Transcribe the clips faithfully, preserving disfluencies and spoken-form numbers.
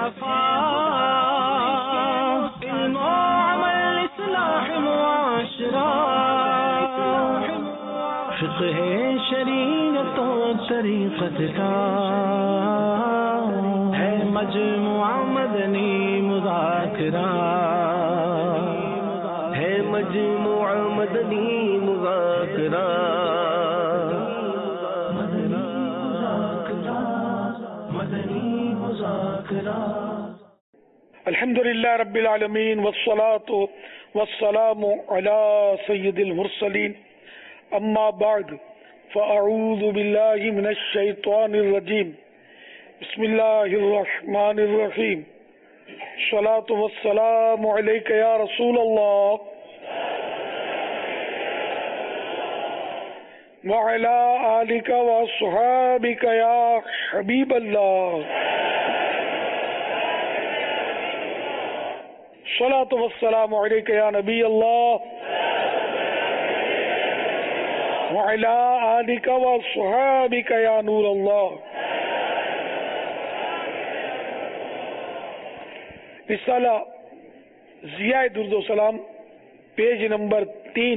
عفاف علم وعمل اصلاح معاشرہ فقہ شریعت و طریقت کا ہے مجموعہ مدنی مذاکرہ ہے مجموعہ مدنی مذاکرہ الحمد للہ رب العالمین والصلاة والسلام علی سید المرسلین اما بعد فاعوذ باللہ من الشیطان الرجیم بسم اللہ الرحمن الرحیم الصلاة والسلام علیک یا رسول اللہ وعلی آلک واصحابک یا حبیب اللہ الصلاة والسلام علیک یا نبی اللہ وعلی آلک وصحابک یا نور اللہ. رسالہ ضیاء درود و سلام پیج نمبر تین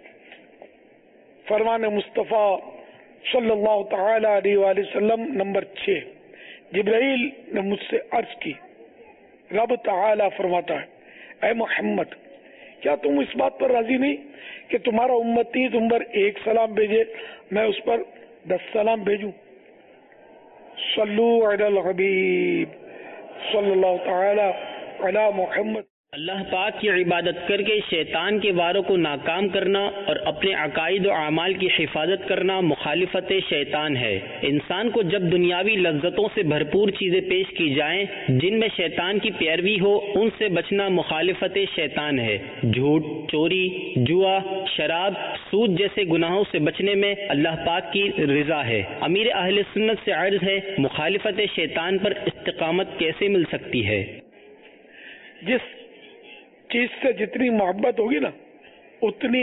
فرمان مصطفیٰ صلی اللہ تعالی علیہ وآلہ وسلم نمبر چھ. جبرائیل نے مجھ سے عرض کی، رب تعالی فرماتا ہے، اے محمد کیا تم اس بات پر راضی نہیں کہ تمہارا امتی تم پر ایک سلام بھیجے، میں اس پر دس سلام بھیجوں؟ صلو علی الحبیب صلی اللہ تعالی علی محمد. اللہ پاک کی عبادت کر کے شیطان کے واروں کو ناکام کرنا اور اپنے عقائد و اعمال کی حفاظت کرنا مخالفت شیطان ہے. انسان کو جب دنیاوی لذتوں سے بھرپور چیزیں پیش کی جائیں جن میں شیطان کی پیروی ہو، ان سے بچنا مخالفت شیطان ہے. جھوٹ، چوری، جوا، شراب، سود جیسے گناہوں سے بچنے میں اللہ پاک کی رضا ہے. امیر اہل سنت سے عرض ہے، مخالفت شیطان پر استقامت کیسے مل سکتی ہے؟ جس چیز سے جتنی محبت ہوگی نا، اتنی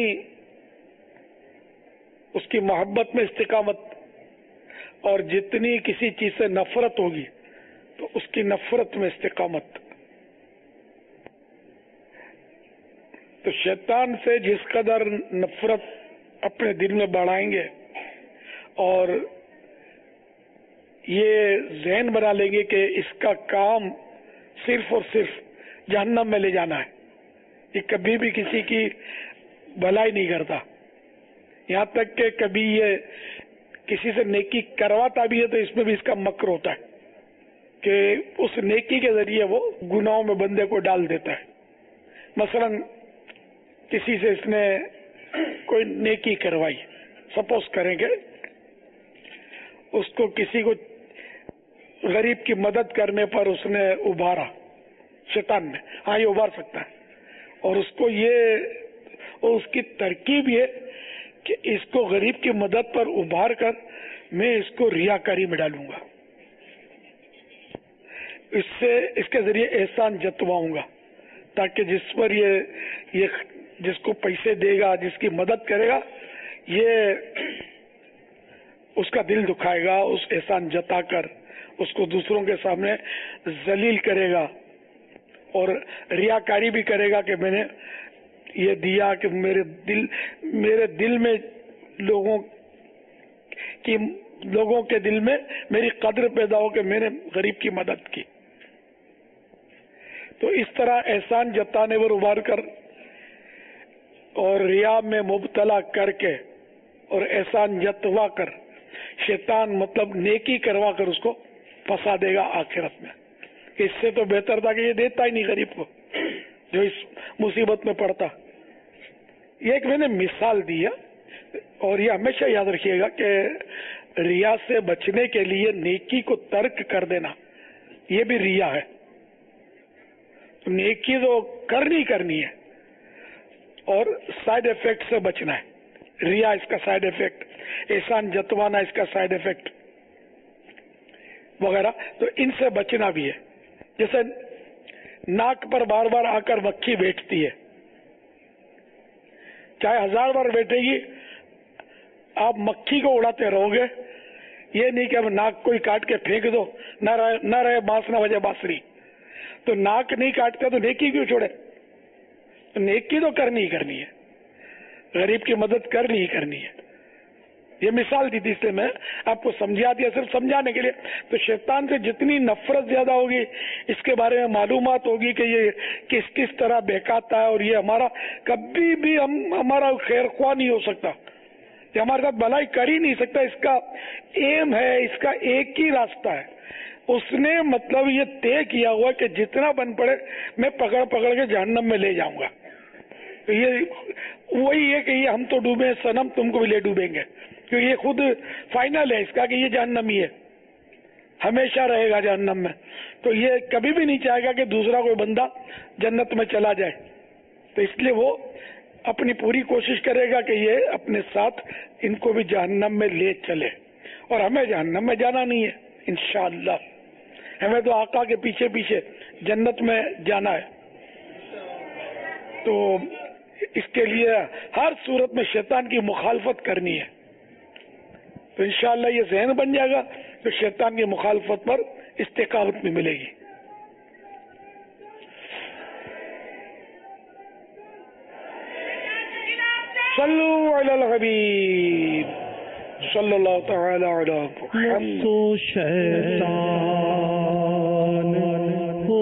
اس کی محبت میں استقامت، اور جتنی کسی چیز سے نفرت ہوگی تو اس کی نفرت میں استقامت. تو شیطان سے جس قدر نفرت اپنے دل میں بڑھائیں گے اور یہ ذہن بنا لیں گے کہ اس کا کام صرف اور صرف جہنم میں لے جانا ہے، یہ کبھی بھی کسی کی بھلائی نہیں کرتا، یہاں تک کہ کبھی یہ کسی سے نیکی کرواتا بھی ہے تو اس میں بھی اس کا مکر ہوتا ہے کہ اس نیکی کے ذریعے وہ گناہوں میں بندے کو ڈال دیتا ہے. مثلا کسی سے اس نے کوئی نیکی کروائی، سپوز کریں کہ اس کو کسی کو غریب کی مدد کرنے پر اس نے ابھارا شیطان نے، ہاں یہ ابھار سکتا ہے، اور اس کو یہ اور اس کی ترکیب یہ کہ اس کو غریب کی مدد پر ابھار کر میں اس کو ریاکاری میں ڈالوں گا، اس سے اس کے ذریعے احسان جتواؤں گا تاکہ جس پر یہ یہ جس کو پیسے دے گا، جس کی مدد کرے گا، یہ اس کا دل دکھائے گا، اس احسان جتا کر اس کو دوسروں کے سامنے ذلیل کرے گا اور ریاکاری بھی کرے گا کہ میں نے یہ دیا کہ میرے دل میرے دل میں لوگوں کی لوگوں کے دل میں میری قدر پیدا ہو کہ میں نے غریب کی مدد کی. تو اس طرح احسان جتانے پر ابھار کر اور ریا میں مبتلا کر کے اور احسان جتوا کر شیطان مطلب نیکی کروا کر اس کو پھنسا دے گا آخرت میں. اس سے تو بہتر تھا کہ یہ دیتا ہی نہیں غریب کو جو اس مصیبت میں پڑتا. یہ ایک میں نے مثال دی ہے، اور یہ ہمیشہ یاد رکھیے گا کہ ریا سے بچنے کے لیے نیکی کو ترک کر دینا یہ بھی ریا ہے. نیکی تو کرنی کرنی ہے اور سائیڈ افیکٹ سے بچنا ہے. ریا اس کا سائیڈ افیکٹ، احسان جتوانا اس کا سائیڈ افیکٹ وغیرہ، تو ان سے بچنا بھی ہے. جیسے ناک پر بار بار آ کر مکھی بیٹھتی ہے، چاہے ہزار بار بیٹھے گی آپ مکھی کو اڑاتے رہو گے. یہ نہیں کہ اب ناک کوئی کاٹ کے پھینک دو، نہ رہے نہ رہے بانس نہ بجے بانسری، تو ناک نہیں کاٹتا تو نیکی کیوں چھوڑے؟ تو نیکی تو کرنی ہی کرنی ہے، غریب کی مدد کرنی ہی کرنی ہے. یہ مثال دی تھی اس لیے میں آپ کو سمجھا دیا صرف سمجھانے کے لیے. تو شیطان سے جتنی نفرت زیادہ ہوگی، اس کے بارے میں معلومات ہوگی کہ یہ کس کس طرح بہکاتا ہے، اور یہ ہمارا کبھی بھی ہم ہمارا خیر خواہ نہیں ہو سکتا، یہ ہمارے ساتھ بھلائی کر ہی نہیں سکتا. اس کا ایم ہے، اس کا ایک ہی راستہ ہے. اس نے مطلب یہ طے کیا ہوا کہ جتنا بن پڑے میں پکڑ پکڑ کے جہنم میں لے جاؤں گا. تو یہ وہی ہے کہ یہ ہم تو ڈوبے صنم تم کو بھی لے ڈوبیں گے، کیونکہ یہ خود فائنل ہے اس کا کہ یہ جہنمی ہے، ہمیشہ رہے گا جہنم میں. تو یہ کبھی بھی نہیں چاہے گا کہ دوسرا کوئی بندہ جنت میں چلا جائے. تو اس لیے وہ اپنی پوری کوشش کرے گا کہ یہ اپنے ساتھ ان کو بھی جہنم میں لے چلے، اور ہمیں جہنم میں جانا نہیں ہے انشاءاللہ. ہمیں تو آقا کے پیچھے پیچھے جنت میں جانا ہے. تو اس کے لیے ہر صورت میں شیطان کی مخالفت کرنی ہے. تو انشاءاللہ یہ ذہن بن جائے گا تو شیطان کی مخالفت پر استقامت بھی ملے گی. صلو علی الحبیب صلی اللہ تعالی علی محمد. تو شیطان ہو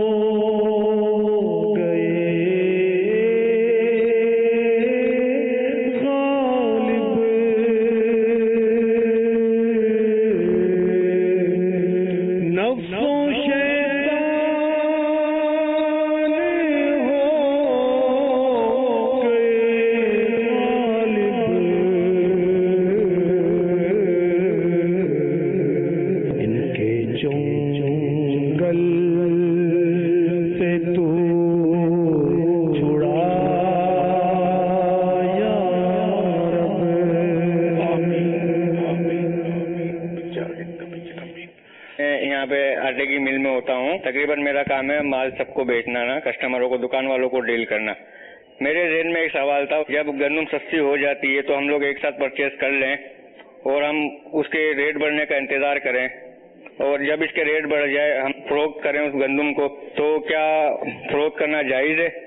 تقریباً میرا کام ہے مال سب کو بیچنا نا، کسٹمروں کو، دکان والوں کو ڈیل کرنا. میرے ذہن میں ایک سوال تھا، جب گندم سستی ہو جاتی ہے تو ہم لوگ ایک ساتھ پرچیز کر لیں اور ہم اس کے ریٹ بڑھنے کا انتظار کریں، اور جب اس کے ریٹ بڑھ جائے ہم فروخت کریں اس گندم کو، تو کیا فروخت کرنا جائز ہے؟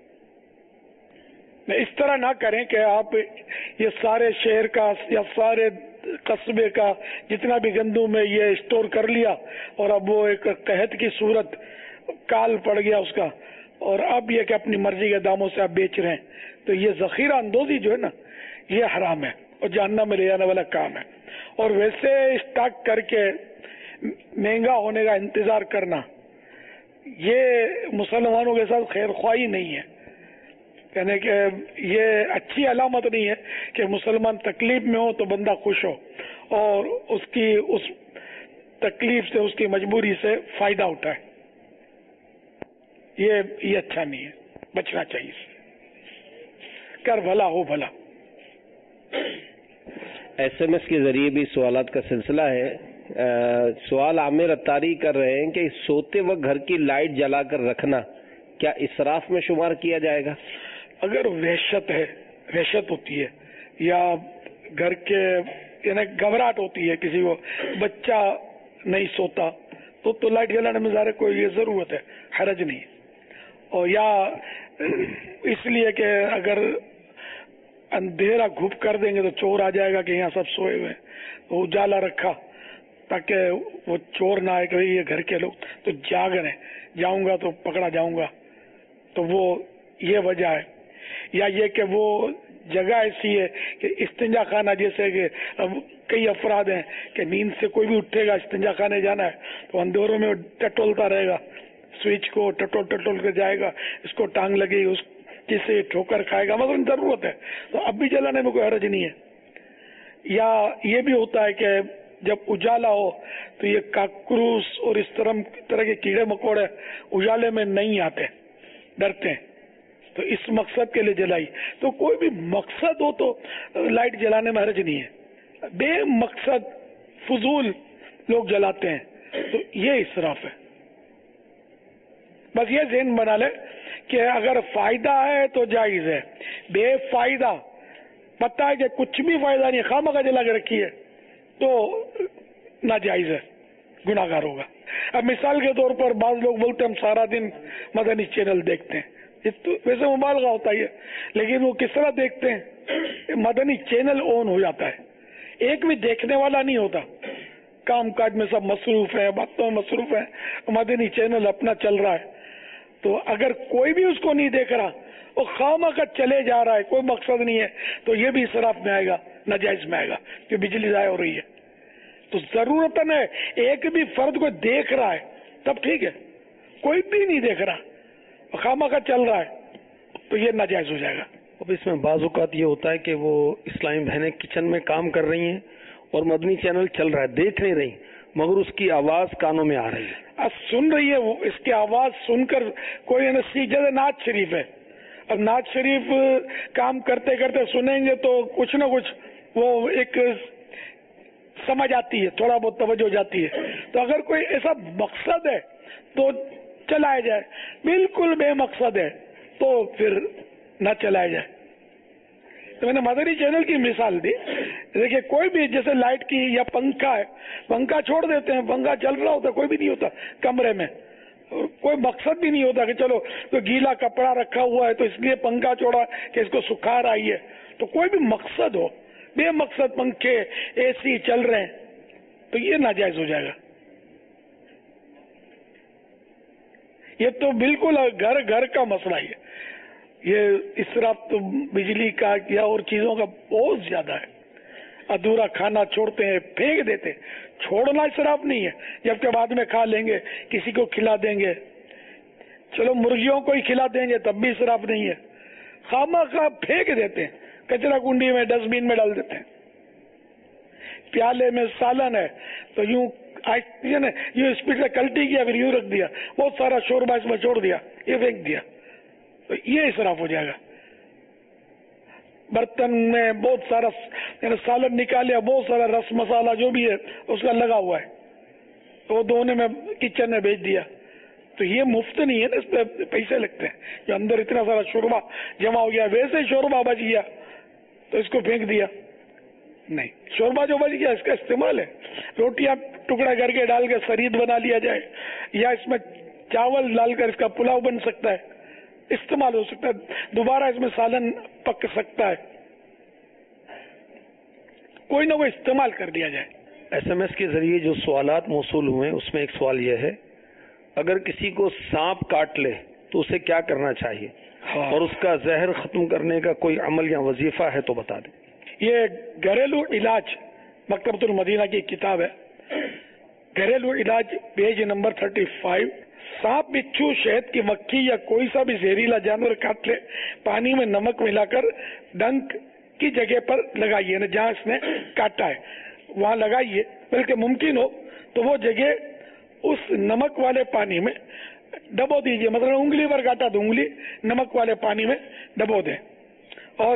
اس طرح نہ کریں کہ آپ یہ سارے شہر کا یا سارے قصبے کا جتنا بھی گندم ہے یہ اسٹور کر لیا، اور اب وہ ایک قحط کی صورت کال پڑ گیا اس کا، اور اب یہ کہ اپنی مرضی کے داموں سے آپ بیچ رہے ہیں. تو یہ ذخیرہ اندوزی جو ہے نا یہ حرام ہے اور جہنم میں لے جانے والا کام ہے. اور ویسے اسٹاک کر کے مہنگا ہونے کا انتظار کرنا یہ مسلمانوں کے ساتھ خیر خواہی نہیں ہے، یعنی کہ یہ اچھی علامت نہیں ہے کہ مسلمان تکلیف میں ہو تو بندہ خوش ہو اور اس کی اس تکلیف سے، اس کی مجبوری سے فائدہ اٹھائے. یہ یہ اچھا نہیں ہے، بچنا چاہیے. کر بھلا ہو بھلا. ایس ایم ایس کے ذریعے بھی سوالات کا سلسلہ ہے. سوال عامر اتاری کر رہے ہیں کہ سوتے وقت گھر کی لائٹ جلا کر رکھنا کیا اسراف میں شمار کیا جائے گا؟ اگر وحشت ہے، وحشت ہوتی ہے یا گھر کے یعنی گھبراہٹ ہوتی ہے، کسی کو بچہ نہیں سوتا تو تو لائٹ جلانے میں ظاہر کوئی یہ ضرورت ہے، حرج نہیں. اور یا اس لیے کہ اگر اندھیرا گھپ کر دیں گے تو چور آ جائے گا کہ یہاں سب سوئے ہوئے، تو اجالا رکھا تاکہ وہ چور نہ آئے کہ یہ گھر کے لوگ تو جاگ رہے ہیں، جاؤں گا تو پکڑا جاؤں گا، تو وہ یہ وجہ ہے. یا یہ کہ وہ جگہ ایسی ہے کہ استنجا خانہ، جیسے کہ اب کئی افراد ہیں کہ نیند سے کوئی بھی اٹھے گا استنجا خانے جانا ہے تو اندھیروں میں ٹٹولتا رہے گا، سوئچ کو ٹٹول ٹٹول کے جائے گا، اس کو ٹانگ لگے گی، اس کسی ٹھوکر کھائے گا، مثلاً ضرورت ہے تو اب بھی جلانے میں کوئی حرج نہیں ہے. یا یہ بھی ہوتا ہے کہ جب اجالا ہو تو یہ کاکروس اور اس طرح طرح کے کیڑے مکوڑے اجالے میں نہیں آتے، ڈرتے ہیں، تو اس مقصد کے لیے جلائی. تو کوئی بھی مقصد ہو تو لائٹ جلانے میں حرج نہیں ہے. بے مقصد فضول لوگ جلاتے ہیں تو یہ اسراف ہے. بس یہ ذہن بنا لے کہ اگر فائدہ ہے تو جائز ہے، بے فائدہ پتہ ہے کہ کچھ بھی فائدہ نہیں، خواہ مخواہ جلا کے رکھی ہے تو ناجائز ہے، گناہگار ہوگا. اب مثال کے طور پر بعض لوگ بولتے ہیں ہم سارا دن مدنی چینل دیکھتے ہیں، تو ویسے مبالغہ ہوتا ہے، لیکن وہ کس طرح دیکھتے ہیں؟ مدنی چینل آن ہو جاتا ہے، ایک بھی دیکھنے والا نہیں ہوتا، کام کاج میں سب مصروف ہیں، باتوں میں مصروف ہیں، مدنی چینل اپنا چل رہا ہے. تو اگر کوئی بھی اس کو نہیں دیکھ رہا، وہ خواہ کا چلے جا رہا ہے، کوئی مقصد نہیں ہے، تو یہ بھی اسراف میں آئے گا، ناجائز میں آئے گا کہ بجلی ضائع ہو رہی ہے. تو ضرورت ہے ایک بھی فرد کو دیکھ رہا ہے تب ٹھیک ہے، کوئی بھی نہیں دیکھ رہا، خواہ کا چل رہا ہے، تو یہ ناجائز ہو جائے گا. اب اس میں بعض اوقات یہ ہوتا ہے کہ وہ اسلامی بہنیں کچن میں کام کر رہی ہیں اور مدنی چینل چل رہا ہے، دیکھ نہیں رہی، مگر اس کی آواز کانوں میں آ رہی ہے، اب سن رہی ہے، وہ اس کی آواز سن کر کوئی جیسے نعت شریف ہے، اب نعت شریف کام کرتے کرتے سنیں گے تو کچھ نہ کچھ وہ ایک سمجھ آتی ہے، تھوڑا بہت توجہ ہو جاتی ہے. تو اگر کوئی ایسا مقصد ہے تو چلایا جائے، بالکل بے مقصد ہے تو پھر نہ چلایا جائے. تو میں نے مدنی چینل کی مثال دی. دیکھیے کوئی بھی جیسے لائٹ کی یا پنکھا ہے، پنکھا چھوڑ دیتے ہیں، پنکھا چل رہا ہوتا ہے، کوئی بھی نہیں ہوتا کمرے میں، کوئی مقصد بھی نہیں ہوتا کہ چلو کوئی گیلا کپڑا رکھا ہوا ہے تو اس لیے پنکھا چھوڑا کہ اس کو سکھا رہی ہے. تو کوئی بھی مقصد ہو، بے مقصد پنکھے اے سی چل رہے ہیں تو یہ ناجائز ہو جائے گا. یہ تو بالکل گھر گھر کا مسئلہ ہے. یہ اسراف تو بجلی کا یا اور چیزوں کا بہت زیادہ ہے. ادھورا کھانا چھوڑتے ہیں، پھینک دیتے ہیں. چھوڑنا اسراف نہیں ہے، جبکہ بعد میں کھا لیں گے، کسی کو کھلا دیں گے، چلو مرغیوں کو ہی کھلا دیں گے تب بھی اسراف نہیں ہے. خامہ خواہ پھینک دیتے ہیں، کچرا کنڈی میں، ڈسٹ بین میں ڈال دیتے ہیں. پیالے میں سالن ہے تو یوں یوں اسپیڈ سے کلٹی کیا، پھر یوں رکھ دیا، بہت سارا شوربہ اس میں چھوڑ دیا، یہ پھینک دیا، تو یہ اسراف ہو جائے گا. برتن میں بہت سارا یعنی سالن نکالیا، بہت سارا رس مسالہ جو بھی ہے اس کا لگا ہوا ہے، تو وہ دھونے میں کچن میں بھیج دیا، تو یہ مفت نہیں ہے نا، اس پہ پیسے لگتے ہیں. جو اندر اتنا سارا شوربہ جمع ہو گیا، ویسے شوربہ بچ گیا تو اس کو پھینک دیا. نہیں، شوربہ جو بچ گیا اس کا استعمال ہے. روٹیاں ٹکڑا کر کے ڈال کے سرید بنا لیا جائے، یا اس میں چاول ڈال کر اس کا پلاؤ بن سکتا ہے، استعمال ہو سکتا ہے، دوبارہ اس میں سالن پک سکتا ہے، کوئی نہ کوئی استعمال کر دیا جائے. ایس ایم ایس کے ذریعے جو سوالات موصول ہوئے ہیں اس میں ایک سوال یہ ہے، اگر کسی کو سانپ کاٹ لے تو اسے کیا کرنا چاہیے، اور اس کا زہر ختم کرنے کا کوئی عمل یا وظیفہ ہے تو بتا دیں. یہ گھریلو علاج مکتبۃ المدینہ کی کتاب ہے، گھریلو علاج پیج نمبر تھرٹی فائیو. سانپ، بچھو، شہد کی مکھی یا کوئی سا بھی زہریلا جانور کاٹ لے، پانی میں نمک ملا کر ڈنک کی جگہ پر لگائیے، یعنی جہاں اس نے کاٹا ہے وہاں لگائیے، بلکہ ممکن ہو تو وہ جگہ اس نمک والے پانی میں ڈبو دیجیے. مطلب انگلی پر کاٹا تو انگلی نمک والے پانی میں ڈبو دیں، اور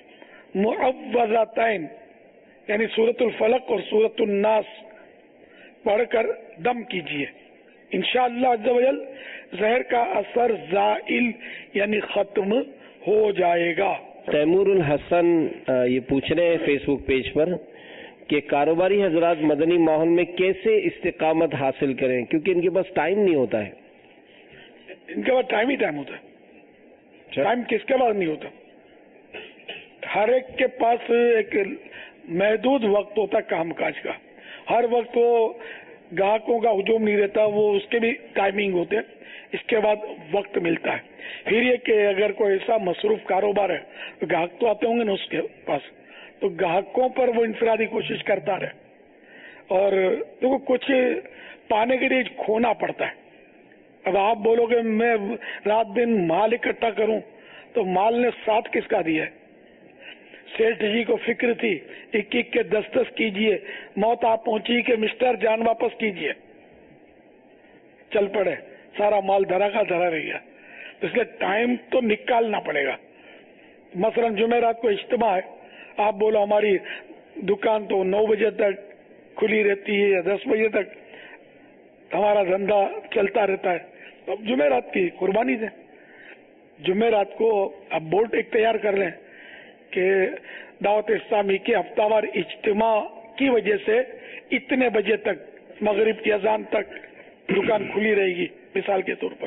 معوذتین یعنی سورۃ الفلق اور سورۃ الناس پڑھ کر دم کیجیے. انشاءاللہ عز و جل زہر کا اثر زائل یعنی ختم ہو جائے گا. تیمور الحسن یہ پوچھ رہے ہیں فیس بک پیج پر کہ کاروباری حضرات مدنی ماحول میں کیسے استقامت حاصل کریں، کیونکہ ان کے پاس ٹائم نہیں ہوتا ہے. ان کے پاس ٹائم ہی ٹائم ہوتا ہے. ٹائم کس کے پاس نہیں ہوتا؟ ہر ایک کے پاس ایک محدود وقت ہوتا ہے کام کاج کا. ہر وقت وہ گاہکوں کا ہجوم نہیں رہتا، وہ اس کے بھی ٹائمنگ ہوتے ہیں، اس کے بعد وقت ملتا ہے. پھر یہ کہ اگر کوئی ایسا مصروف کاروبار ہے تو گاہک تو آتے ہوں گے نا اس کے پاس، تو گاہکوں پر وہ انفرادی کوشش کرتا رہے. اور دیکھو کچھ پانے کے لیے کھونا پڑتا ہے. اب آپ بولو گے میں رات دن مال اکٹھا کروں، تو مال نے ساتھ کس کا دیا ہے؟ سیٹھ جی کو فکر تھی ایک ایک کے دس دس کیجئے، موت آپ پہنچی کہ مسٹر جان واپس کیجئے، چل پڑے، سارا مال دھرا کا دھرا رہ گیا. اس لیے ٹائم تو نکالنا پڑے گا. مثلا جمعرات کو اجتماع ہے، آپ بولو ہماری دکان تو نو بجے تک کھلی رہتی ہے یا دس بجے تک ہمارا دھندا چلتا رہتا ہے، تو اب جمعرات کی قربانی دیں. جمعرات کو اب بورڈ ایک تیار کر لیں کہ دعوت اسلامی کے ہفتہ وار اجتماع کی وجہ سے اتنے بجے تک مغرب کی اذان تک دکان کھلی رہے گی مثال کے طور پر،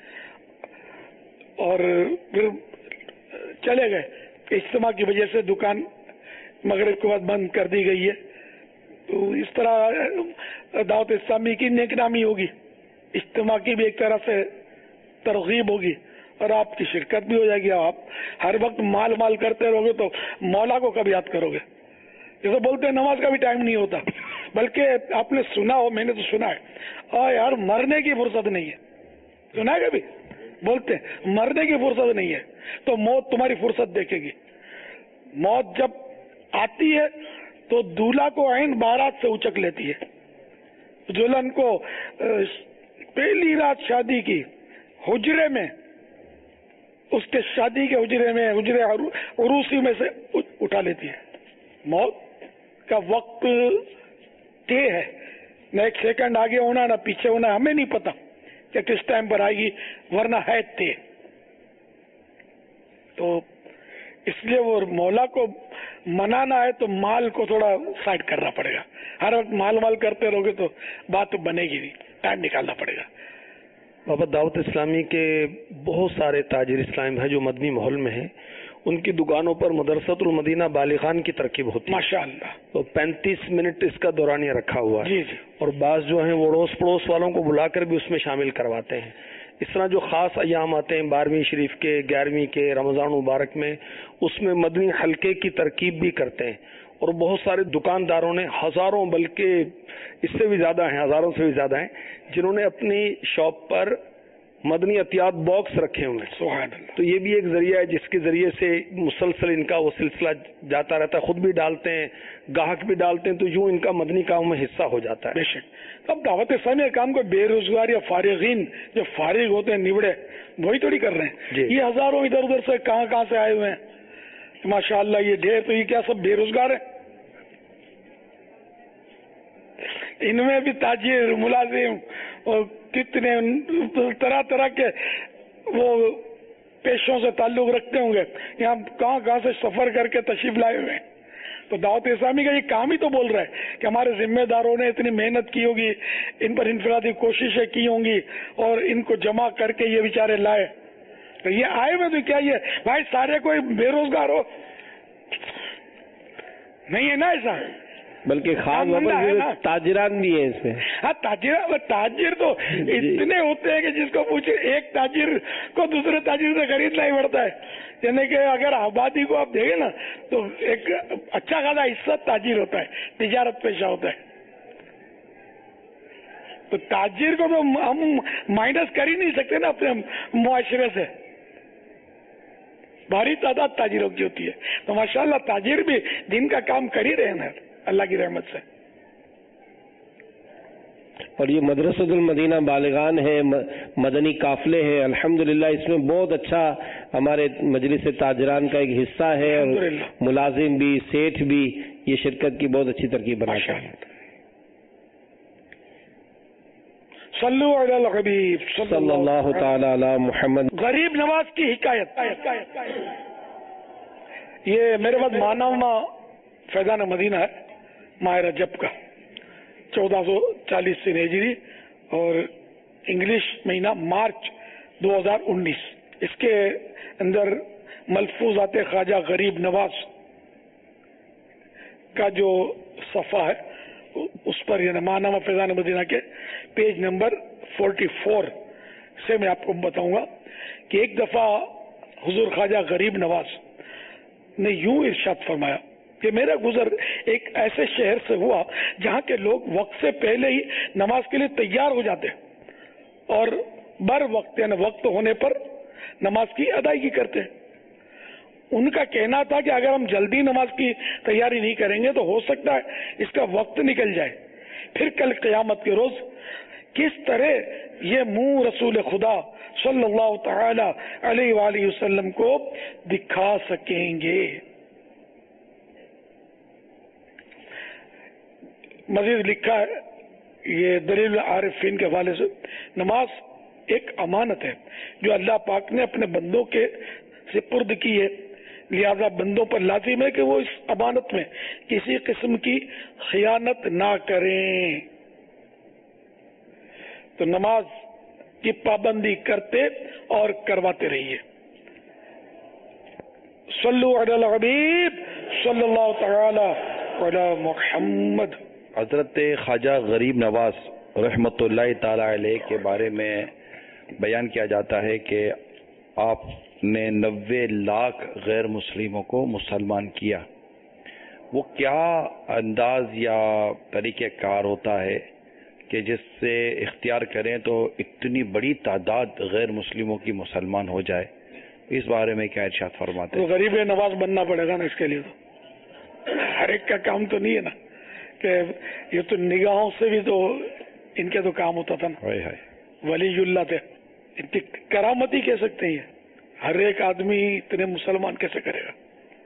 اور پھر چلے گئے، اجتماع کی وجہ سے دکان مغرب کے بعد بند کر دی گئی ہے، تو اس طرح دعوت اسلامی کی نیک نامی ہوگی، اجتماع کی بھی ایک طرح سے ترغیب ہوگی اور آپ کی شرکت بھی ہو جائے گی. آپ ہر وقت مال مال کرتے رہو گے تو مولا کو کب یاد کرو گے؟ جیسے بولتے ہیں نماز کا بھی ٹائم نہیں ہوتا، بلکہ آپ نے سنا ہو، میں نے تو سنا ہے، اور یار مرنے کی فرصت نہیں ہے، سنا ہے کبھی؟ بولتے ہیں مرنے کی فرصت نہیں ہے، تو موت تمہاری فرصت دیکھے گی. موت جب آتی ہے تو دولہا کو عین بارات سے اچک لیتی ہے. دلہن کو پہلی رات شادی کی حجرے میں، اس کے شادی کے حجرے میں، حجرے عروسی میں سے اٹھا لیتی ہے. موت کا وقت طے ہے، نہ ایک سیکنڈ آگے ہونا نہ پیچھے ہونا، ہمیں نہیں پتا کہ کس ٹائم پر آئے گی، ورنہ ہے طے. تو اس لیے وہ مولا کو منانا ہے تو مال کو تھوڑا سائڈ کرنا پڑے گا. ہر وقت مال مال کرتے رہو گے تو بات تو بنے گی نہیں، ٹائم نکالنا پڑے گا. بابا دعوت اسلامی کے بہت سارے تاجر اسلام ہیں جو مدنی ماحول میں ہیں، ان کی دکانوں پر مدرسۃ المدینہ بالغان کی ترکیب ہوتی ہے ماشاء اللہ. تو پینتیس منٹ اس کا دورانیہ رکھا ہوا ہے. جی جی. اور بعض جو ہیں وہ اڑوس پڑوس والوں کو بلا کر بھی اس میں شامل کرواتے ہیں. اس طرح جو خاص ایام آتے ہیں بارہویں شریف کے، گیارہویں کے، رمضان مبارک میں، اس میں مدنی حلقے کی ترکیب بھی کرتے ہیں. اور بہت سارے دکانداروں نے، ہزاروں بلکہ اس سے بھی زیادہ ہیں، ہزاروں سے بھی زیادہ ہیں، جنہوں نے اپنی شاپ پر مدنی احتیاط باکس رکھے ہوئے ہیں. سبحان اللہ. تو یہ بھی ایک ذریعہ ہے جس کے ذریعے سے مسلسل ان کا وہ سلسلہ جاتا رہتا ہے. خود بھی ڈالتے ہیں، گاہک بھی ڈالتے ہیں، تو یوں ان کا مدنی کام میں حصہ ہو جاتا ہے. بے شک. اب دعوت اسلامی کام کو بے روزگار یا فارغین جو فارغ ہوتے ہیں نبڑے، وہی تھوڑی کر رہے ہیں. جی. یہ ہزاروں ادھر ادھر سے کہاں کہاں سے آئے ہوئے ہیں ماشاء اللہ، یہ ڈھیر، تو یہ کیا سب بے روزگار ہیں؟ ان میں بھی تاجر، ملازم اور کتنے طرح طرح کے وہ پیشوں سے تعلق رکھتے ہوں گے، یہاں کہاں کہاں سے سفر کر کے تشریف لائے ہوئے ہیں. تو دعوت اسلامی کا یہ کام ہی تو بول رہا ہے کہ ہمارے ذمہ داروں نے اتنی محنت کی ہوگی، ان پر انفرادی کوششیں کی ہوں گی اور ان کو جمع کر کے یہ بیچارے لائے. تو یہ آئے ہوئے تو کیا یہ بھائی سارے کوئی بے روزگار ہو؟ نہیں ہے نا ایسا، بلکہ خاص تاجران بھی ہیں اس میں. ہاں تاجر تاجر تو اتنے ہوتے ہیں کہ جس کو پوچھے ایک تاجر کو دوسرے تاجر سے خریدنا ہی پڑتا ہے. یعنی کہ اگر آبادی کو آپ دیکھیں نا تو ایک اچھا خاصا حصہ تاجر ہوتا ہے، تجارت پیشہ ہوتا ہے. تو تاجر کو تو ہم مائنس کر ہی نہیں سکتے نا اپنے معاشرے سے، بھاری تعداد تاجروں کی ہوتی ہے. تو ماشاءاللہ تاجر بھی دن کا کام کر ہی رہے ہیں اللہ کی رحمت سے. اور یہ مدرسۃ المدینہ بالغان ہے، مدنی قافلے ہیں، الحمدللہ اس میں بہت اچھا ہمارے مجلس تاجران کا ایک حصہ ہے، اور ملازم بھی، سیٹھ بھی یہ شرکت کی بہت اچھی ترکیب بناتے ہیں. صلو علی الحبیب صلی اللہ تعالی علی محمد. غریب نواز کی حکایت. یہ میرے پاس ماہنامہ فیضان مدینہ ہے ماہ رجب کا، چودہ سو چالیس سے ہجری اور انگلش مہینہ مارچ دو ہزار انیس. اس کے اندر ملفوظات خواجہ غریب نواز کا جو صفحہ ہے اس پر یعنی ماہنامہ فیضان مدینہ کے پیج نمبر فورٹی فور سے میں آپ کو بتاؤں گا کہ ایک دفعہ حضور خواجہ غریب نواز نے یوں ارشاد فرمایا کہ میرا گزر ایک ایسے شہر سے ہوا جہاں کے لوگ وقت سے پہلے ہی نماز کے لیے تیار ہو جاتے اور بر وقت یعنی وقت ہونے پر نماز کی ادائیگی کرتے. ان کا کہنا تھا کہ اگر ہم جلدی نماز کی تیاری نہیں کریں گے تو ہو سکتا ہے اس کا وقت نکل جائے، پھر کل قیامت کے روز کس طرح یہ منہ رسول خدا صلی اللہ تعالی علیہ وآلہ وسلم کو دکھا سکیں گے. مزید لکھا ہے یہ دلیل عارفین کے حوالے سے، نماز ایک امانت ہے جو اللہ پاک نے اپنے بندوں کے سپرد کی ہے، لہذا بندوں پر لازم ہے کہ وہ اس امانت میں کسی قسم کی خیانت نہ کریں. تو نماز کی پابندی کرتے اور کرواتے رہیے. صلو علی الحبیب صلی اللہ تعالی علی محمد. حضرت خواجہ غریب نواز رحمۃ اللہ تعالی علیہ کے بارے میں بیان کیا جاتا ہے کہ آپ نے نوے لاکھ غیر مسلموں کو مسلمان کیا. وہ کیا انداز یا طریقہ کار ہوتا ہے کہ جس سے اختیار کریں تو اتنی بڑی تعداد غیر مسلموں کی مسلمان ہو جائے؟ اس بارے میں کیا ارشاد فرماتے ہیں؟ تو غریب نواز بننا پڑے گا نا اس کے لیے. تو ہر ایک کا کام تو نہیں ہے نا کہ یہ تو نگاہوں سے بھی تو ان کے تو کام ہوتا تھا نا. ولی اللہ تھے، ان کی کرامتی کہہ سکتے ہیں. ہر ایک آدمی اتنے مسلمان کیسے کرے گا؟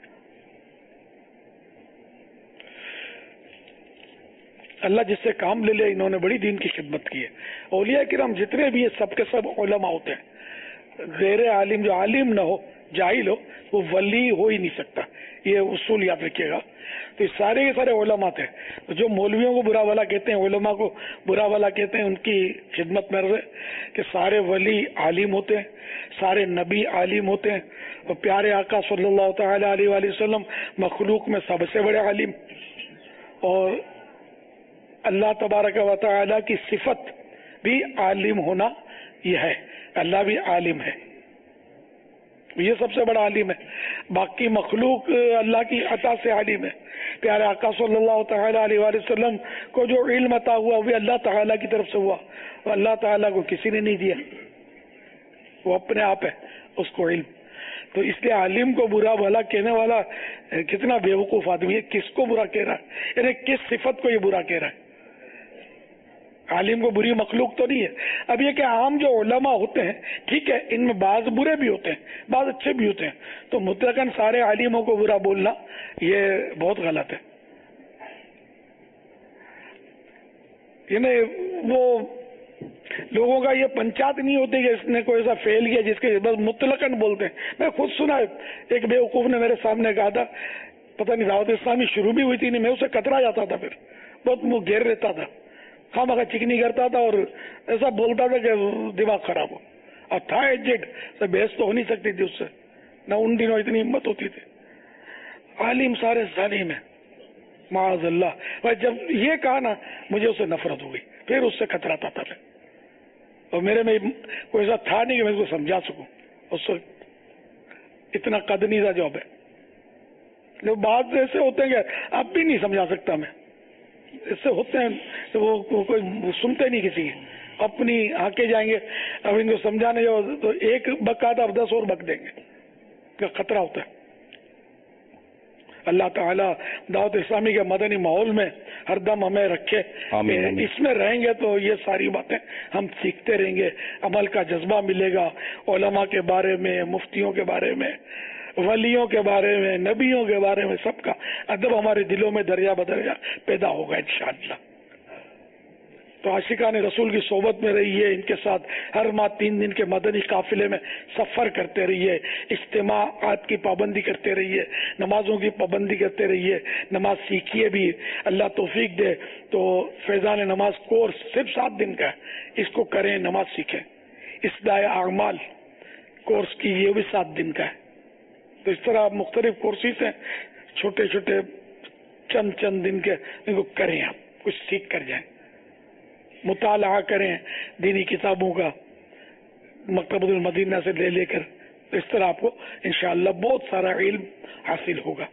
اللہ جس سے کام لے لے. انہوں نے بڑی دین کی خدمت کی ہے. اولیاء کرام جتنے بھی ہیں سب کے سب علماء ہوتے ہیں. غیر عالم جو عالم نہ ہو، جاہل ہو، وہ ولی ہو ہی نہیں سکتا. یہ اصول یاد رکھیے گا. تو سارے کے سارے علماء تھے. جو مولویوں کو برا بھلا کہتے ہیں، علماء کو برا بھلا کہتے ہیں، ان کی خدمت میں رہے کہ سارے ولی عالم ہوتے ہیں، سارے نبی عالم ہوتے ہیں. اور پیارے آقا صلی اللہ تعالی علیہ وآلہ وسلم مخلوق میں سب سے بڑے عالم. اور اللہ تبارک و تعالی کی صفت بھی عالم ہونا یہ ہے. اللہ بھی عالم ہے، یہ سب سے بڑا عالم ہے. باقی مخلوق اللہ کی عطا سے عالم ہے. پیارے آقا صلی اللہ تعالی علیہ وآلہ وسلم کو جو علم عطا ہوا وہ اللہ تعالیٰ کی طرف سے ہوا. اللہ تعالیٰ کو کسی نے نہیں دیا، وہ اپنے آپ ہے اس کو علم. تو اس لیے عالم کو برا بھلا کہنے والا کتنا بیوقوف آدمی ہے. کس کو برا کہہ رہا ہے؟ یعنی کس صفت کو یہ برا کہہ رہا ہے؟ عالم کو بری مخلوق تو نہیں ہے. اب یہ کہ عام جو علماء ہوتے ہیں، ٹھیک ہے، ان میں بعض برے بھی ہوتے ہیں، بعض اچھے بھی ہوتے ہیں. تو مطلقاً سارے عالموں کو برا بولنا یہ بہت غلط ہے. یعنی وہ لوگوں کا یہ پنچایت نہیں ہوتی کہ اس نے کوئی ایسا فیل کیا جس کے بس مطلقاً بولتے ہیں. میں خود سنا ایک بیوقوف نے میرے سامنے کہا تھا، پتہ نہیں دعوت اسلامی شروع بھی ہوئی تھی نہیں، میں اسے کترا جاتا تھا، پھر بہت منہ گھیر رہتا تھا، خواہ مخواہ چکنی کرتا تھا اور ایسا بولتا تھا کہ دماغ خراب ہو. اور تھا ایجنٹ، بحث تو ہو نہیں سکتی تھی اس سے، نہ ان دنوں اتنی ہمت ہوتی تھی. عالم سارے ظالم ہیں معاذ اللہ. بھائی جب یہ کہا نا مجھے اس سے نفرت ہو گئی، پھر اس سے کتراتا تھا میں. اور میرے میں کوئی ایسا تھا نہیں کہ میں اس کو سمجھا سکوں. اس سے اتنا قدنی کا جواب ہے. بعض ایسے ہوتے ہیں کہ اب بھی نہیں سمجھا سکتا میں. اس سے ہوتے ہیں تو وہ کوئی سنتے نہیں کسی کی، اپنی آکے جائیں گے. اب ان کو سمجھانے جاؤ تو ایک بکا تھا اب دس اور بک دیں گے، کا خطرہ ہوتا ہے. اللہ تعالیٰ دعوت اسلامی کے مدنی ماحول میں ہر دم ہمیں رکھے. اس میں رہیں گے تو یہ ساری باتیں ہم سیکھتے رہیں گے. عمل کا جذبہ ملے گا. علماء کے بارے میں، مفتیوں کے بارے میں، ولیوں کے بارے میں، نبیوں کے بارے میں، سب کا ادب ہمارے دلوں میں درجہ بدرجہ پیدا ہوگا انشاءاللہ. تو عاشقان رسول کی صحبت میں رہیے. ان کے ساتھ ہر ماہ تین دن کے مدنی قافلے میں سفر کرتے رہیے. اجتماعات کی پابندی کرتے رہیے. نمازوں کی پابندی کرتے رہیے. نماز سیکھیے بھی، اللہ توفیق دے تو فیضان نماز کورس صرف سات دن کا ہے، اس کو کریں، نماز سیکھیں. اصلاح اعمال کورس کی یہ بھی سات دن کا ہے. تو اس طرح مختلف کورسز ہیں، چھوٹے چھوٹے چند چند دن کے، ان کو کریں. آپ کچھ سیکھ کر جائیں، مطالعہ کریں دینی کتابوں کا مکتبۃ المدینہ سے لے لے کر. اس طرح آپ کو انشاءاللہ بہت سارا علم حاصل ہوگا.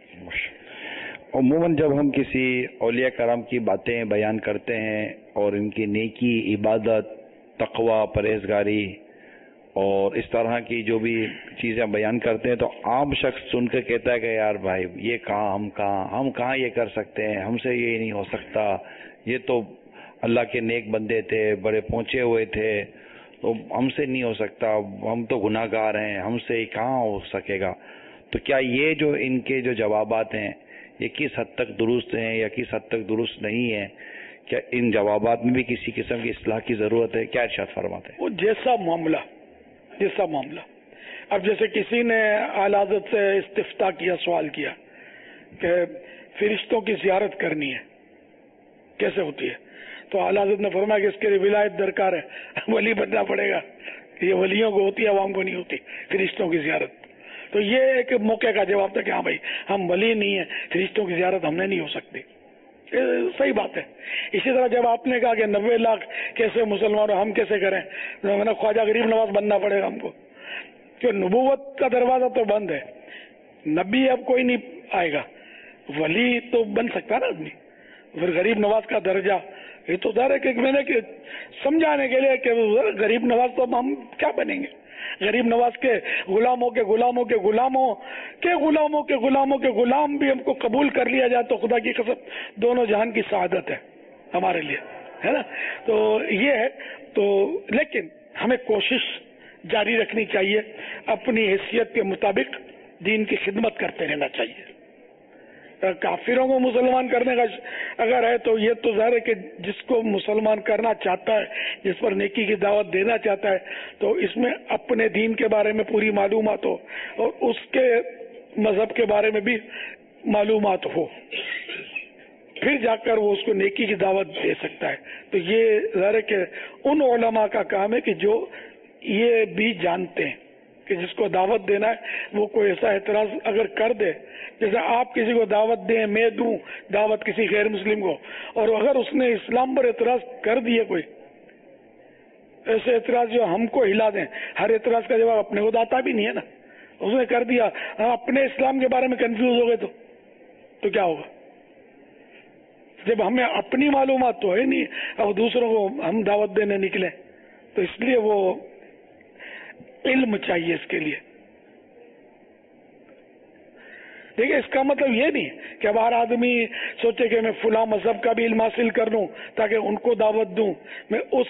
عموماً جب ہم کسی اولیاء کرام کی باتیں بیان کرتے ہیں اور ان کی نیکی، عبادت، تقوی، پرہیزگاری اور اس طرح کی جو بھی چیزیں بیان کرتے ہیں تو عام شخص سن کے کہتا ہے کہ یار بھائی یہ کہاں ہم کہاں ہم کہاں یہ کر سکتے ہیں، ہم سے یہ نہیں ہو سکتا، یہ تو اللہ کے نیک بندے تھے، بڑے پہنچے ہوئے تھے، تو ہم سے نہیں ہو سکتا، ہم تو گناہ گار ہیں، ہم سے کہاں ہو سکے گا. تو کیا یہ جو ان کے جو جوابات ہیں یہ کس حد تک درست ہیں یا کس حد تک درست نہیں ہیں؟ کیا ان جوابات میں بھی کسی قسم کی اصلاح کی ضرورت ہے؟ کیا ارشاد فرماتے ہیں؟ وہ جیسا معاملہ جیسا معاملہ اب جیسے کسی نے اعلیٰ حضرت سے استفتاء کیا، سوال کیا کہ فرشتوں کی زیارت کرنی ہے، کیسے ہوتی ہے؟ تو اعلیٰ حضرت نے فرمایا کہ اس کے لیے ولایت درکار ہے, ولی بننا پڑے گا. یہ ولیوں کو ہوتی ہے, عوام کو نہیں ہوتی فرشتوں کی زیارت. تو یہ ایک موقع کا جواب تھا کہ ہاں بھائی ہم ولی نہیں ہیں, فرشتوں کی زیارت ہم نے نہیں ہو سکتی. صحیح بات ہے. اسی طرح جب آپ نے کہا کہ نبے لاکھ کیسے مسلمان ہم کیسے کریں, میں نے خواجہ غریب نواز بننا پڑے گا ہم کو, کہ نبوت کا دروازہ تو بند ہے, نبی اب کوئی نہیں آئے گا, ولی تو بن سکتا ہے نا آدمی. پھر غریب نواز کا درجہ یہ تو ظاہر ہے کہ میں نے کہ سمجھانے کے لیے کہ غریب نواز تو ہم کیا بنیں گے, غریب نواز کے غلاموں کے غلاموں کے غلاموں کے غلاموں کے غلاموں کے غلام بھی ہم کو قبول کر لیا جائے تو خدا کی قسم دونوں جہان کی سعادت ہے ہمارے لیے, ہے نا. تو یہ ہے. تو لیکن ہمیں کوشش جاری رکھنی چاہیے, اپنی حیثیت کے مطابق دین کی خدمت کرتے رہنا چاہیے. کافروں کو مسلمان کرنے کا اگر ہے تو یہ تو ظاہر ہے کہ جس کو مسلمان کرنا چاہتا ہے, جس پر نیکی کی دعوت دینا چاہتا ہے, تو اس میں اپنے دین کے بارے میں پوری معلومات ہو اور اس کے مذہب کے بارے میں بھی معلومات ہو, پھر جا کر وہ اس کو نیکی کی دعوت دے سکتا ہے. تو یہ ظاہر ہے کہ ان علماء کا کام ہے کہ جو یہ بھی جانتے ہیں کہ جس کو دعوت دینا ہے وہ کوئی ایسا اعتراض اگر کر دے, جیسے آپ کسی کو دعوت دیں, میں دوں دعوت کسی غیر مسلم کو, اور اگر اس نے اسلام پر اعتراض کر دیے, کوئی ایسے اعتراض جو ہم کو ہلا دیں, ہر اعتراض کا جواب اپنے کو داتا بھی نہیں ہے نا, اس نے کر دیا, ہم اپنے اسلام کے بارے میں کنفیوز ہو گئے تو تو کیا ہوگا. جب ہمیں اپنی معلومات تو ہے نہیں, اب دوسروں کو ہم دعوت دینے نکلے, تو اس لیے وہ علم چاہیے اس کے لیے. دیکھیں اس کا مطلب یہ نہیں کہ اب ہر آدمی سوچے کہ میں فلاں مذہب کا بھی علم حاصل کر لوں تاکہ ان کو دعوت دوں, میں اس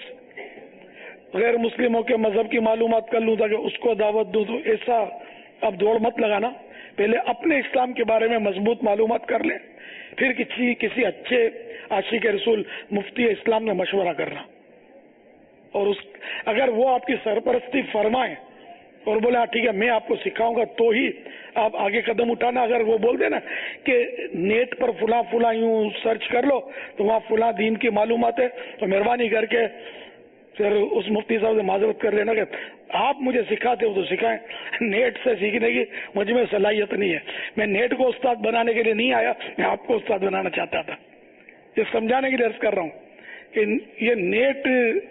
غیر مسلموں کے مذہب کی معلومات کر لوں تاکہ اس کو دعوت دوں. تو ایسا اب دوڑ مت لگانا, پہلے اپنے اسلام کے بارے میں مضبوط معلومات کر لیں, پھر کسی کسی اچھے عاشق رسول مفتی اسلام میں مشورہ کرنا, اور اس اگر وہ آپ کی سرپرستی فرمائیں اور بولے ہاں ٹھیک ہے میں آپ کو سکھاؤں گا تو ہی آپ آگے قدم اٹھانا. اگر وہ بول دے نا کہ نیٹ پر فلاں فلاں یوں سرچ کر لو تو وہاں فلاں دین کی معلومات ہے, تو مہربانی کر کے پھر اس مفتی صاحب سے معذرت کر لینا کہ آپ مجھے سکھاتے ہو تو سکھائیں, نیٹ سے سیکھنے کی مجھ میں صلاحیت نہیں ہے, میں نیٹ کو استاد بنانے کے لیے نہیں آیا, میں آپ کو استاد بنانا چاہتا تھا. یہ سمجھانے کے لیے عرض کر رہا ہوں کہ یہ نیٹ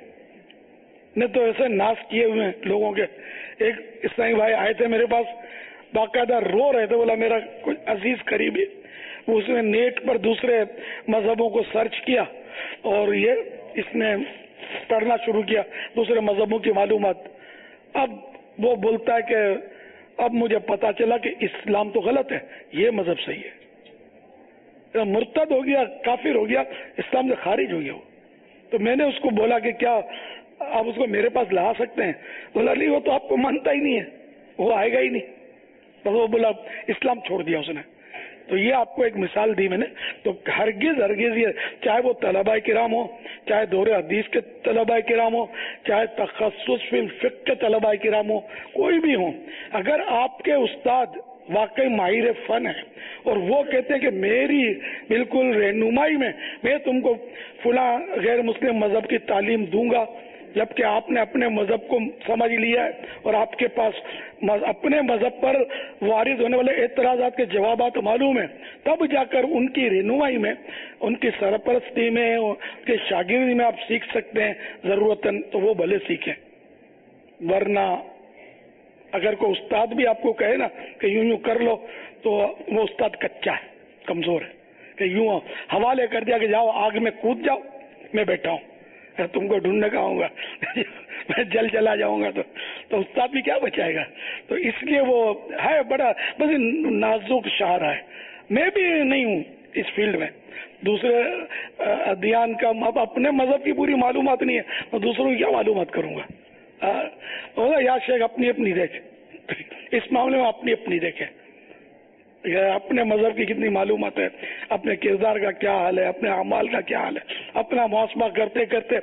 نے تو ایسے ناش کیے ہوئے ہیں لوگوں کے. ایک اسلامی بھائی آئے تھے میرے پاس, باقاعدہ رو رہے تھے, بولا میرا کوئی عزیز قریبی, وہ اس نے نیٹ پر دوسرے مذہبوں کو سرچ کیا اور یہ اس نے پڑھنا شروع کیا دوسرے مذہبوں کی معلومات. اب وہ بولتا ہے کہ اب مجھے پتا چلا کہ اسلام تو غلط ہے, یہ مذہب صحیح ہے. مرتد ہو گیا, کافر ہو گیا, اسلام سے خارج ہو گیا وہ. تو میں نے اس کو بولا کہ کیا آپ اس کو میرے پاس لا سکتے ہیں؟ بولا نہیں وہ تو آپ کو مانتا ہی نہیں ہے, وہ آئے گا ہی نہیں. بس وہ بولا اسلام چھوڑ دیا اس نے. تو یہ آپ کو ایک مثال دی میں نے. تو ہرگز ہرگز یہ چاہے وہ طلباء کرام ہو, چاہے دور حدیث کے طلباء کرام ہو, چاہے تخصص فی الفقہ کے طلباء کرام ہو, کوئی بھی ہوں, اگر آپ کے استاد واقعی ماہر فن ہے اور وہ کہتے ہیں کہ میری بالکل رہنمائی میں میں تم کو فلاں غیر مسلم مذہب کی تعلیم دوں گا, جبکہ آپ نے اپنے مذہب کو سمجھ لیا ہے اور آپ کے پاس اپنے مذہب پر وارد ہونے والے اعتراضات کے جوابات معلوم ہیں, تب جا کر ان کی رہنمائی میں, ان کی سرپرستی میں, ان کے شاگردی میں آپ سیکھ سکتے ہیں ضرورتاً, تو وہ بھلے سیکھیں. ورنہ اگر کوئی استاد بھی آپ کو کہے نا کہ یوں یوں کر لو, تو وہ استاد کچا ہے, کمزور ہے, کہ یوں حوالے کر دیا کہ جاؤ آگ میں کود جاؤ, میں بیٹھا ہوں, تم کو ڈھونڈنے کا آؤں گا, میں جل چلا جاؤں گا, تو تو استاد بھی کیا بچائے گا. تو اس لیے وہ ہے بڑا بس نازک شاعرہ ہے. میں بھی نہیں ہوں اس فیلڈ میں, دوسرے ادیان کا, اب اپنے مذہب کی پوری معلومات نہیں ہے, میں دوسروں کی کیا معلومات کروں گا. یا شیخ اپنی اپنی دیکھ, اس معاملے میں اپنی اپنی دیکھیں, اپنے مذہب کی کتنی معلومات ہے, اپنے کردار کا کیا حال ہے, اپنے اعمال کا کیا حال ہے, اپنا محاسبہ کرتے کرتے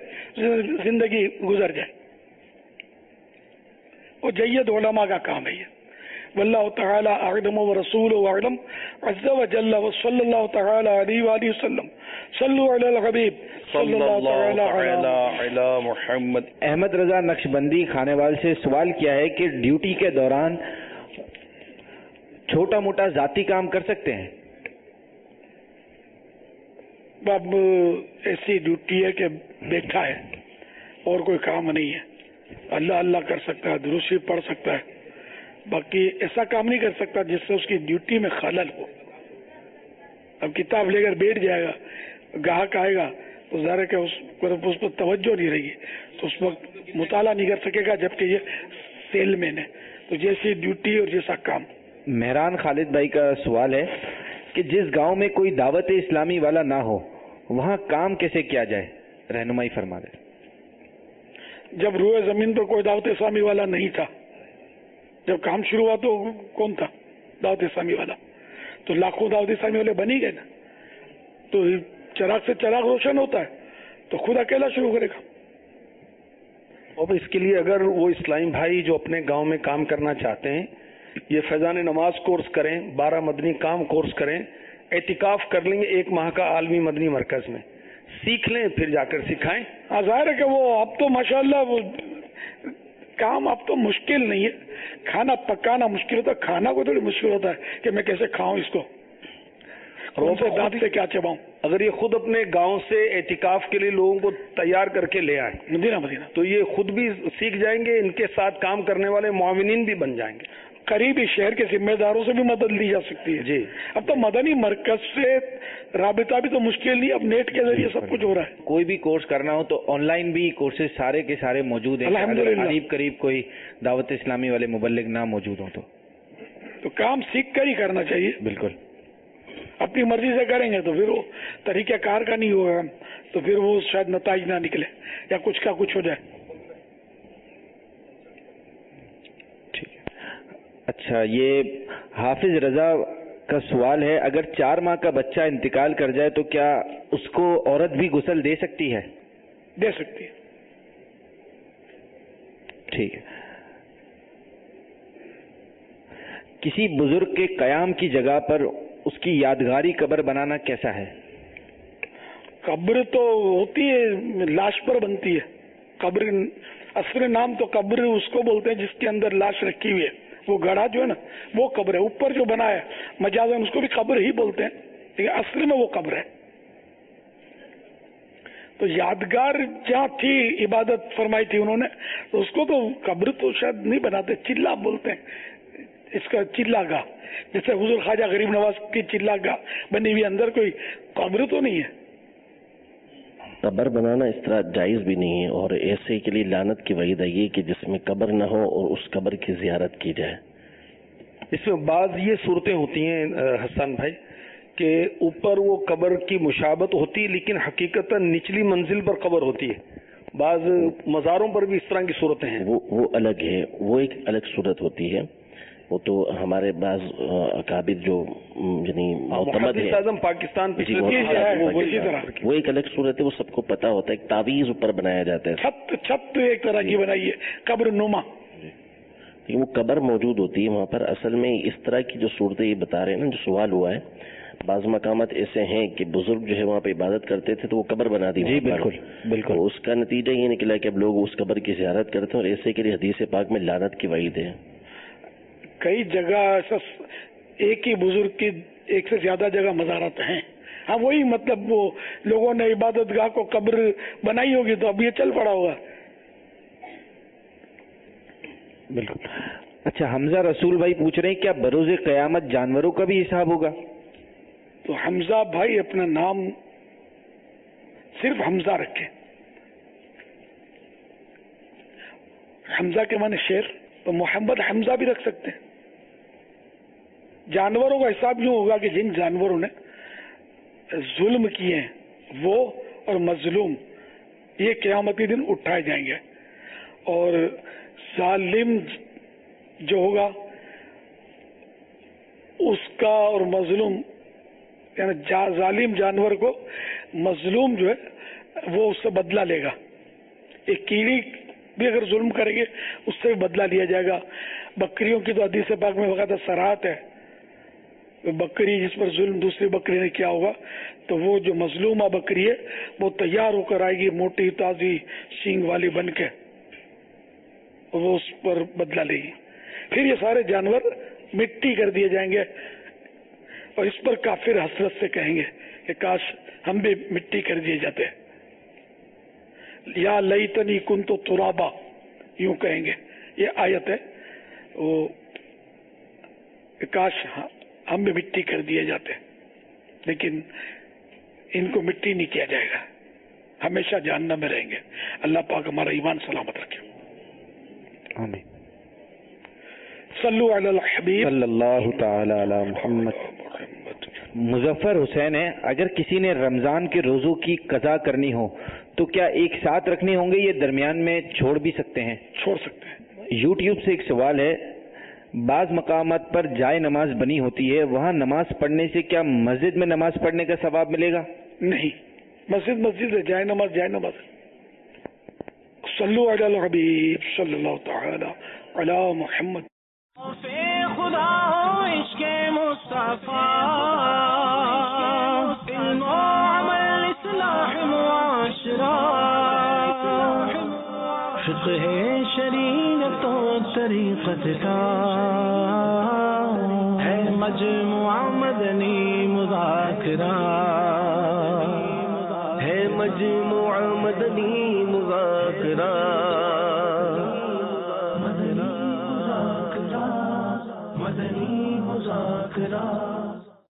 زندگی گزر جائے. وہ جید علماء کا کام ہے یہ. واللہ تعالی اعلم ورسولہ اعلم عز وجل وصلی اللہ تعالی علیہ وآلہ وسلم صلوا علی الحبیب صلی اللہ تعالی علی محمد. احمد رضا نقشبندی خانیوال سے سوال کیا ہے کہ ڈیوٹی کے دوران چھوٹا موٹا ذاتی کام کر سکتے ہیں؟ اب ایسی ڈیوٹی ہے کہ بیٹھا ہے اور کوئی کام نہیں ہے, اللہ اللہ کر سکتا ہے, درود شریف پڑھ سکتا ہے, باقی ایسا کام نہیں کر سکتا جس سے اس کی ڈیوٹی میں خلل ہو. اب کتاب لے کر بیٹھ جائے گا, گاہک آئے گا تو ظاہر ہے کہ اس اس پر توجہ نہیں رہے گی, تو اس وقت مطالعہ نہیں کر سکے گا, جبکہ یہ سیل مین ہے. تو جیسی ڈیوٹی اور جیسا کام. مہران خالد بھائی کا سوال ہے کہ جس گاؤں میں کوئی دعوت اسلامی والا نہ ہو وہاں کام کیسے کیا جائے, رہنمائی فرما دیں. جب روئے زمین پر کوئی دعوت اسلامی والا نہیں تھا, جب کام شروع ہوا تو کون تھا دعوت اسلامی والا؟ تو لاکھوں دعوت اسلامی والے بن ہی گئے نا. تو چراغ سے چراغ روشن ہوتا ہے, تو خود اکیلا شروع کرے گا. اور اس کے لیے اگر وہ اسلامی بھائی جو اپنے گاؤں میں کام کرنا چاہتے ہیں یہ فیضان نماز کورس کریں, بارہ مدنی کام کورس کریں, اعتکاف کر لیں گے ایک ماہ کا عالمی مدنی مرکز میں, سیکھ لیں, پھر جا کر سکھائیں. ہاں ظاہر ہے کہ وہ اب تو ماشاءاللہ وہ کام اب تو مشکل نہیں ہے. کھانا پکانا مشکل ہوتا ہے, کھانا کو تھوڑی مشکل ہوتا ہے کہ میں کیسے کھاؤں اس کو, کون سے دانت سے کیا چباؤں. اگر یہ خود اپنے گاؤں سے اعتکاف کے لیے لوگوں کو تیار کر کے لے آئیں مدینہ مدینہ تو یہ خود بھی سیکھ جائیں گے, ان کے ساتھ کام کرنے والے معاونین بھی بن جائیں گے. قریبی شہر کے ذمہ داروں سے بھی مدد لی جا سکتی ہے. جی اب تو مدنی مرکز سے رابطہ بھی تو مشکل نہیں, اب نیٹ کے ذریعے سب کچھ ہو رہا ہے. کوئی بھی کورس کرنا ہو تو آن لائن بھی کورسز سارے کے سارے موجود ہیں. الحمدللہ. قریب قریب کوئی دعوت اسلامی والے مبلغ نہ موجود ہوں تو تو کام سیکھ کر ہی کرنا چاہیے. بالکل. اپنی مرضی سے کریں گے تو پھر وہ طریقہ کار کا نہیں ہوگا, تو پھر وہ شاید نتائج نہ نکلے یا کچھ کا کچھ ہو جائے. اچھا, یہ حافظ رضا کا سوال ہے, اگر چار ماہ کا بچہ انتقال کر جائے تو کیا اس کو عورت بھی غسل دے سکتی ہے؟ دے سکتی ہے. ٹھیک ہے. کسی بزرگ کے قیام کی جگہ پر اس کی یادگاری قبر بنانا کیسا ہے؟ قبر تو ہوتی ہے, لاش پر بنتی ہے قبر. اصل نام تو قبر اس کو بولتے ہیں جس کے اندر لاش رکھی ہوئی ہے. وہ گڑھا جو ہے نا وہ قبر ہے, اوپر جو بنا ہے مجازن اس کو بھی قبر ہی بولتے ہیں, لیکن اصل میں وہ قبر ہے. تو یادگار جہاں تھی عبادت فرمائی تھی انہوں نے, تو اس کو تو قبر تو شاید نہیں بناتے, چلا بولتے ہیں اس کا, چلا گاہ. جیسے حضور خواجہ غریب نواز کی چلا گاہ بنی ہوئی, اندر کوئی قبر تو نہیں ہے. قبر بنانا اس طرح جائز بھی نہیں ہے, اور ایسے کے لیے لعنت کی وعید ہے یہ کہ جس میں قبر نہ ہو اور اس قبر کی زیارت کی جائے. اس میں بعض یہ صورتیں ہوتی ہیں حسن بھائی کہ اوپر وہ قبر کی مشابت ہوتی ہے لیکن حقیقتاً نچلی منزل پر قبر ہوتی ہے. بعض مزاروں پر بھی اس طرح کی صورتیں ہیں. وہ وہ الگ ہے, وہ ایک الگ صورت ہوتی ہے. وہ تو ہمارے بعض اکابر جو یعنی معتمد ہیں اعظم پاکستان وہ ایک الگ صورت ہے, وہ سب کو پتا ہوتا ہے. ایک تعویذ اوپر بنایا جاتا ہے, چھت چھت ایک طرح کی بنائی ہے قبر نما, لیکن وہ قبر موجود ہوتی ہے وہاں پر. اصل میں اس طرح کی جو صورتیں یہ بتا رہے ہیں نا, جو سوال ہوا ہے, بعض مقامات ایسے ہیں کہ بزرگ جو ہے وہاں پہ عبادت کرتے تھے تو وہ قبر بنا دی. جی بالکل بالکل. اس کا نتیجہ یہ نکلا کہ اب لوگ اس قبر کی زیارت کرتے ہیں, اور ایسے کے لیے حدیث پاک میں لعنت کی وعید ہے. کئی جگہ ایسا ایک ہی بزرگ کی ایک سے زیادہ جگہ مزارات ہیں. ہاں وہی مطلب وہ لوگوں نے عبادت گاہ کو قبر بنائی ہوگی تو اب یہ چل پڑا ہوگا. بالکل. اچھا, حمزہ رسول بھائی پوچھ رہے ہیں کیا بروز قیامت جانوروں کا بھی حساب ہوگا؟ تو حمزہ بھائی اپنا نام صرف حمزہ رکھے. حمزہ کے معنی شیر, تو محمد حمزہ بھی رکھ سکتے ہیں. جانوروں کا حساب یوں ہوگا کہ جن جانوروں نے ظلم کیے ہیں وہ اور مظلوم یہ قیامتی دن اٹھائے جائیں گے, اور ظالم جو ہوگا اس کا اور مظلوم یعنی جا ظالم جانور کو مظلوم جو ہے وہ اس سے بدلہ لے گا. ایک کیڑی بھی اگر ظلم کریں گے اس سے بھی بدلہ لیا جائے گا. بکریوں کی تو حدیث پاک میں باقاعدہ صراحت ہے، بکری جس پر ظلم دوسری بکری نے کیا ہوگا تو وہ جو مظلومہ بکری ہے وہ تیار ہو کر آئے گی موٹی تازی سینگ والی بن کے، وہ اس پر بدلہ لے گی. پھر یہ سارے جانور مٹی کر دیے جائیں گے اور اس پر کافر حسرت سے کہیں گے کہ کاش ہم بھی مٹی کر دیے جاتے، یا لیتنی کنت ترابا، یوں کہیں گے. یہ آیت ہے، وہ کاش ہم بھی مٹی کر دیے جاتے، لیکن ان کو مٹی نہیں کیا جائے گا، ہمیشہ جہنم میں رہیں گے. اللہ پاک ہمارا ایمان سلامت رکھے. آمین. صلو علی الحبیب صلی اللہ تعالی علی محمد. مظفر حسین ہے، اگر کسی نے رمضان کے روزوں کی قضا کرنی ہو تو کیا ایک ساتھ رکھنے ہوں گے یا درمیان میں چھوڑ بھی سکتے ہیں؟ چھوڑ سکتے ہیں. یوٹیوب سے ایک سوال ہے، بعض مقامات پر جائے نماز بنی ہوتی ہے، وہاں نماز پڑھنے سے کیا مسجد میں نماز پڑھنے کا ثواب ملے گا؟ نہیں، مسجد مسجد ہے، جائے نماز جائے نماز. صلو علی الحبیب صلی اللہ تعالی علی محمد. خدا ہو عشق مصطفیٰ، علم و عمل اصلاح معاشرہ، فقہ شریعت و طریقت کا ہے مجموعہ مدنی مذاکرہ، ہے مجموعہ مدنی مذاکرہ.